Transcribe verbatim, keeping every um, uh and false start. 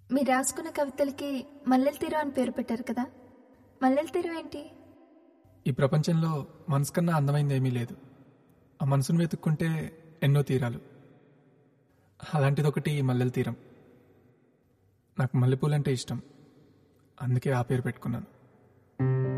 మీరు రాసుకున్న కవితలకి మల్లెల తీరం అని పేరు పెట్టారు కదా, మల్లెల తీరం ఏంటి? ఈ ప్రపంచంలో మనసు కన్నా అందమైంది ఏమీ లేదు. ఆ మనసును వెతుక్కుంటే ఎన్నో తీరాలు. అలాంటిదొకటి ఈ మల్లెల తీరం. నాకు మల్లెపూలంటే ఇష్టం, అందుకే ఆ పేరు పెట్టుకున్నాను.